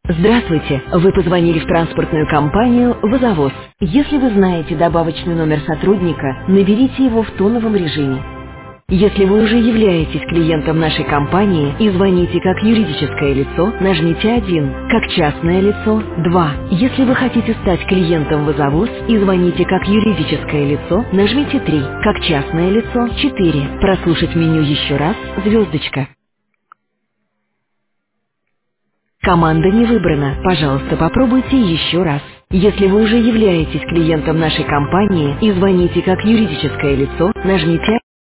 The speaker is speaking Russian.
Здравствуйте! Вы позвонили в транспортную компанию «Вазовоз». Если вы знаете добавочный номер сотрудника, наберите его в тоновом режиме. Если вы уже являетесь клиентом нашей компании и звоните как юридическое лицо, нажмите 1, как частное лицо 2. Если вы хотите стать клиентом «Вазовоз» и звоните как юридическое лицо, нажмите 3, как частное лицо 4. Прослушать меню еще раз звездочка. Команда не выбрана. Пожалуйста, попробуйте еще раз. Если вы уже являетесь клиентом нашей компании и звоните как юридическое лицо, нажмите